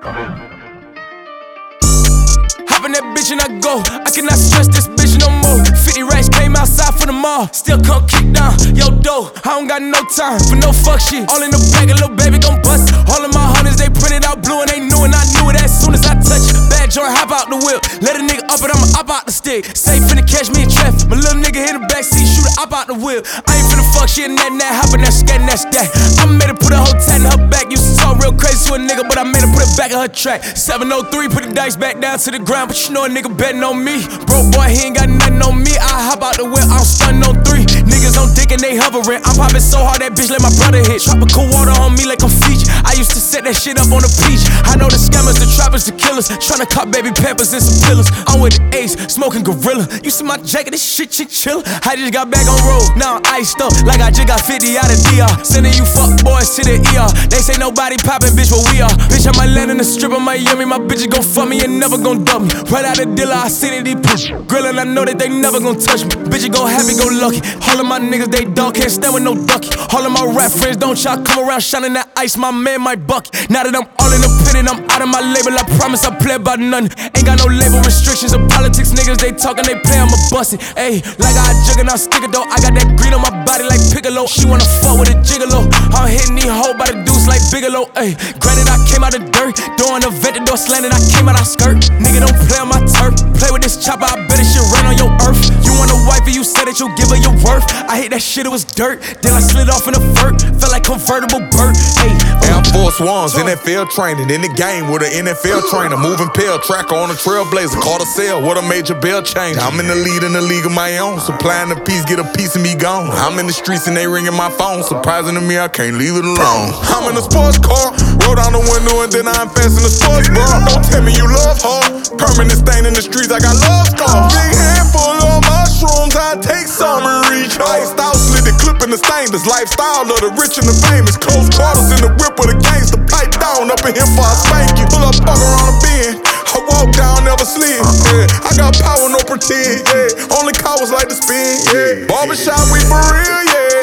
Hop in that bitch and I go. I cannot stress this bitch no more. 50 racks came outside for the mall. Still come kick down yo dough. I don't got no time for no fuck shit. All in the bag, a little baby gon' bust it. All of my honeys, they printed out blue and they knew, and I knew it as soon as I touch it. Bad joint, hop out the whip. Let a nigga up it, I'ma up out the stick. Safe finna catch me in traffic. My little nigga in the backseat, shoot it up out the whip. I ain't finna fuck shit and that, hoppin' that scat and that's that. I made her put a whole tat in her back. Used to talk real crazy to a nigga, but I made her put it back in her track. 703, put the dice back down to the ground, but you know a nigga betting on me. Broke boy, he ain't got nothing on me. I hop out the whip, I'm stunning on 3. Niggas on dick and they hovering. I'm popping so hard that bitch let my brother hit. Tropical water on me like I'm Fiji. I used to set that shit up on the beach. I know the scammers, the trappers, the killers. Tryna cop baby peppers and some pillars. I'm with the Ace, smoking gorilla. You see my jacket, this shit chinchilla. I just got back on road, now I'm iced up like I just got 50 out of DR. Sending you fuck boys to the ER. They say nobody poppin', bitch, but we are. Bitch, I might land in the strip of Miami. My bitches gon' fuck me and never gon' dump me. Right out the dealer, I see that he push. Grillin', I know that they never gon' touch me. Bitches go happy, go lucky. All of my niggas, they dog, can't stand with no ducky. All of my rap friends, don't y'all come around shining that ice. My man, my bucket. Now that I'm all independent, I'm out of my label. I promise I play about nothing. Ain't got no label restrictions or politics. Niggas, they talkin', they play, I'ma bust it. Ayy, like I jugkin', I stick it though. I got that green on my body like Piccolo. She wanna fuck with a gigolo. I'm hitting these hoes by the deuce like Bigelow. Ayy, granted, I came out of dirt. Door on the vet, the door slanted, I came out of skirt. Nigga, don't play on my turf. Play with this chopper, I bet it shit rain on your earth. You want a wife and you said that you'll give her your worth. I hate that shit, it was dirt. Then I slid off in a vert. Felt like convertible Burt. Ayy, Air Force Ones, NFL training. In the game with an NFL trainer. Moving pill, tracker on a trailblazer. Caught a sale, what a major bill change. I'm in the lead in the league of my own. Supplying the piece, get a piece of me gone. I'm in the streets and they ringing my phone. Surprising to me, I can't leave it alone. I'm in a sports car, roll down the window and then I invest in the sports bra. Don't tell me you love her. Permanent stain in the streets, I got love scars. Big handful of mushrooms, I take some and reach. Iced out, slit the clip in the stainless. Lifestyle of the rich and the famous. Close quarters in the whip with a gangster. Pipe down up in here for I spank you. Pull up, fuck around a bend. I walk down, never slid. Yeah. I got power, no pretend. Yeah. Only cowards like to spin. Yeah. Barbershop, we for real, yeah.